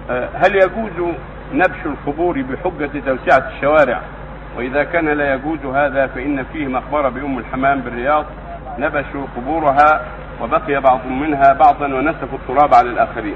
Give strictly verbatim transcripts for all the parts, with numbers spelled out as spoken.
هل يجوز نبش القبور بحجة توسعة الشوارع؟ وإذا كان لا يجوز هذا فإن فيه مقبرة بأم الحمام بالرياض نبشوا قبورها وبقي بعض منها بعضا ونسفوا التراب على الآخرين.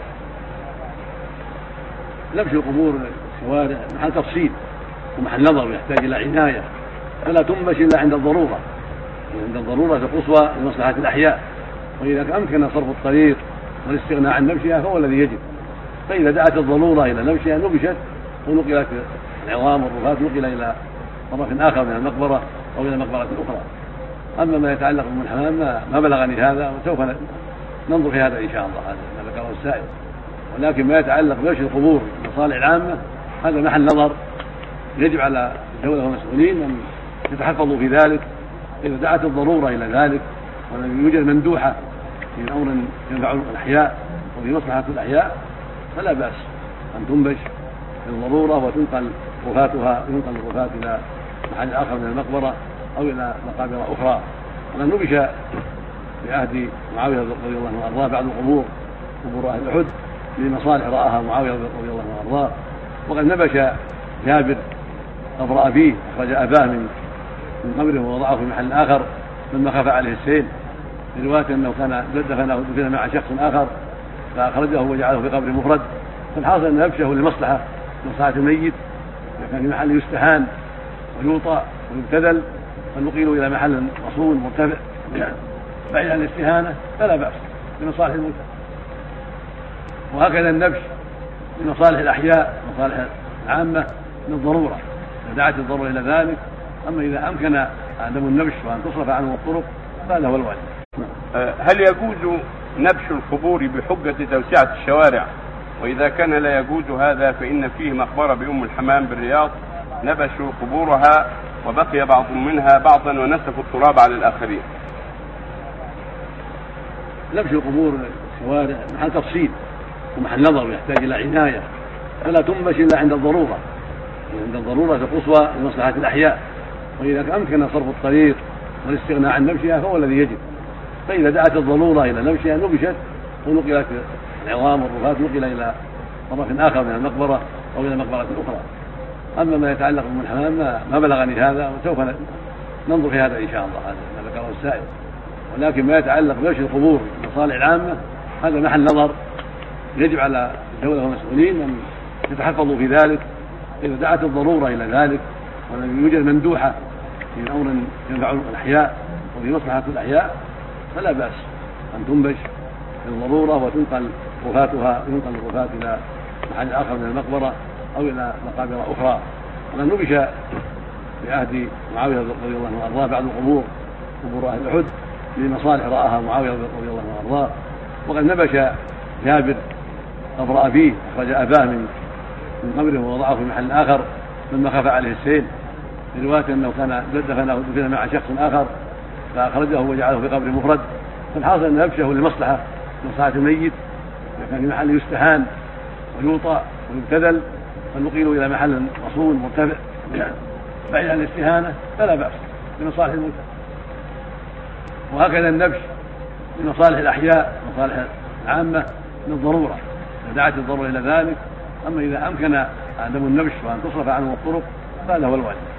نبش القبور الشوارع محل تفصيل ومحل نظر ويحتاج إلى عناية، فلا تنبش إلا عند الضرورة، عند الضرورة القصوى لمصلحة الأحياء، وإذا أمكن صرف الطريق والاستغناء عن نبشها فهو الذي يجب. فإذا دعت الضرورة إلى نبشها نبشت ونقلت العظام والرفات نقل إلى طرف آخر من المقبرة أو إلى مقبرة أخرى. أما ما يتعلق بأم الحمام ما بلغني هذا، وسوف ننظر في هذا إن شاء الله، هذا ما ذكره السائل. ولكن ما يتعلق بنبش القبور المصالح العامة هذا محل نظر، يجب على الدولة والمسؤولين أن يتحفظوا في ذلك. إذا دعت الضرورة إلى ذلك ولم يوجد مندوحة في أمر ينفع الأحياء وفي مصلحة الأحياء فلا بأس أن تنبش للضرورة وتنقل رفاتها ينقل الرفات إلى محل آخر من المقبرة أو إلى مقابر أخرى. وقد نبش في عهد معاوية رضي الله عنه وأرضاه بعض القبور، قبور أهل أحد، لمصالح رآها معاوية رضي الله عنه وأرضاه. وقد نبش جابر قبر أبيه، أخرج أباه من من قبره ووضعه في محل آخر لما خاف عليه السيل، في رواية أنه كان دفنه دفن مع شخص آخر فأخرجه وجعله في قبر مفرد. فالحاصل أن نبشه لمصلحة مصلحة الميت، إذا كان في محل يستهان ويوطأ ويبتذل فنقيل إلى محل مصون مرتفع بعيد عن الاستهانة فلا بأس لمصالح الموتى. وهكذا النبش لمصالح الأحياء مصالح العامة من الضرورة إذا دعت الضرورة إلى ذلك. أما إذا أمكن عدم النبش وأن تصرف عنه الطرق فهذا هو الواجب. هل يجوز نبش القبور بحجة توسعة الشوارع؟ وإذا كان لا يجوز هذا فإن فيه مقبرة بأم الحمام بالرياض نبشوا قبورها وبقي بعض منها بعضا ونسفوا التراب على الآخرين. نبش القبور الشوارع محل تفصيل ومحل نظر ويحتاج إلى عناية، فلا تنبش إلا عند الضرورة، عند الضرورة القصوى لمصلحة الأحياء، وإذا أمكن صرف الطريق والاستغناء عن نبشها فهو الذي يجب. فإذا دعت الضرورة إلى نبشها نبشت ونقلت العظام والرفات نقل إلى طرف آخر من المقبرة أو إلى مقبرة أخرى. أما ما يتعلق بأم الحمام ما بلغني هذا، وسوف ننظر في هذا إن شاء الله، هذا ما ذكره السائل. ولكن ما يتعلق بنبش القبور المصالح العامة هذا محل نظر، يجب على الدولة والمسؤولين أن يتحفظوا في ذلك. إذا دعت الضرورة إلى ذلك ولم يوجد مندوحة في أمر ينفع الأحياء وفي مصلحة الأحياء فلا بأس أن تنبش للضرورة وتنقل رفاتها ينقل الرفات إلى محل آخر من المقبرة أو إلى مقابر أخرى. وقد نبش في عهد معاوية رضي الله عنه وأرضاه بعض القبور، قبور أهل أحد، لمصالح رآها معاوية رضي الله عنه وأرضاه. وقد نبش جابر قبر أبيه، أخرج أباه من من قبره ووضعه في محل آخر لما خاف عليه السيل، في رواية أنه كان دفنه دفن مع شخص آخر فأخرجه وجعله في قبر مفرد. فالحاصل أن نبشه لمصلحة مصلحة الميت، إذا كان في محل يستهان ويوطأ ويبتذل فنقيل إلى محل مصون مرتفع بعيد عن الاستهانة فلا بأس لمصالح الموتى. وهكذا النبش لمصالح الأحياء مصالح العامة من الضرورة إذا دعت الضرورة إلى ذلك. أما إذا أمكن عدم النبش وأن تصرف عنه الطرق فهذا هو الواجب.